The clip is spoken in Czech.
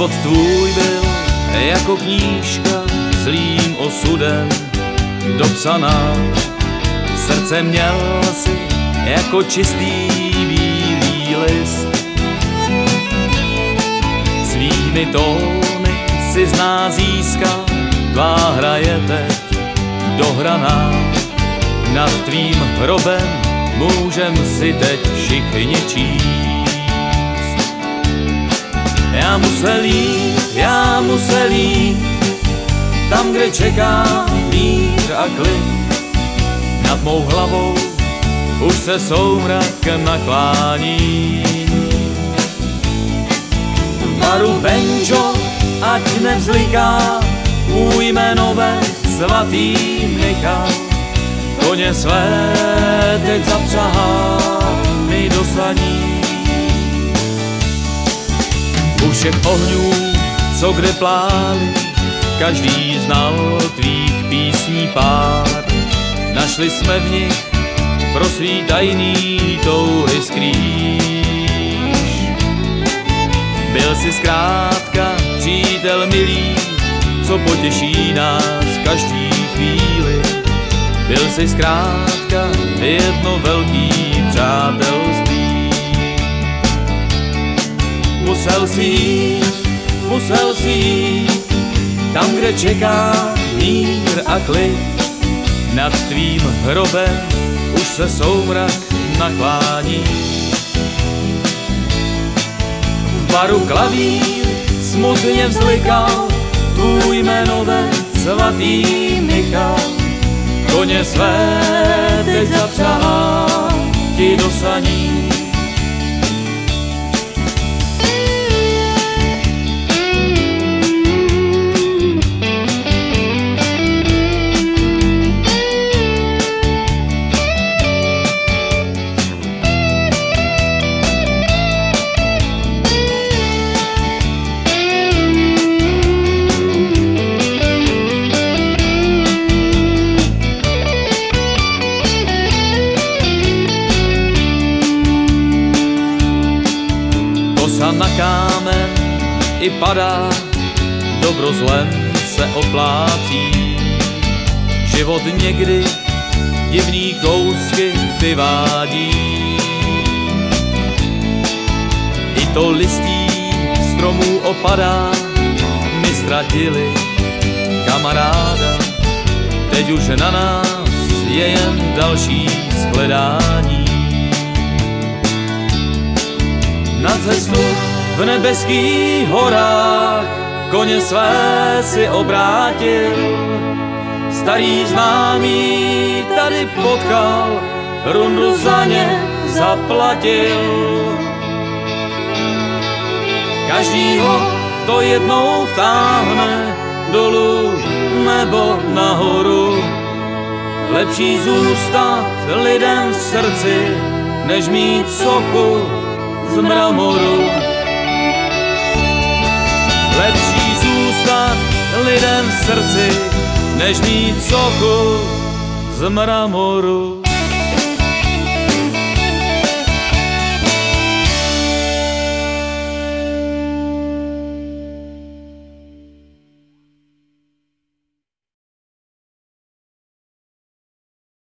Život tvůj byl jako knížka zlým osudem dopsaná. Srdce měl si jako čistý bílý list. Svými tóny si z nás získá, tvá hra je teď dohraná. Nad tvým hrobem můžem si teď všichni číst. Já musel jít tam, kde čeká mír a klid. Nad mou hlavou už se soumrak naklání. V baru Benjo, ať nevzliká, můj jmenovec svatý Michal. Koně své teď zapřahá mi do saní. U všech ohňů, co kde pláli, každý znal tvých písní pár. Našli jsme v nich pro svý tajný touhy skrýš. Byl jsi zkrátka přítel milý, co potěší nás každý chvíli. Byl jsi zkrátka jedno velký přátelství. Musel jsi jít tam, kde čeká mír a klid. Nad tvým hrobem už se soumrak naklání. V baru klavír smutně vzlikal tvůj jmenovec svatý Michal. Koně své teď zapřahá ti do saní. Na kámen i padá, dobro zlem se oplácí. Život někdy divný kousky vyvádí. I to listí stromů opadá, my ztratili kamaráda. Teď už na nás je jen další shledání. Na cestu v nebeských horách koně své si obrátil. Starý známý tady potkal, rundu za ně zaplatil. Každýho to jednou vtáhne dolů nebo nahoru. Lepší zůstat lidem v srdci, než mít sochu z mramoru. Lepší zůstat lidem v srdci, než mít sochu z mramoru.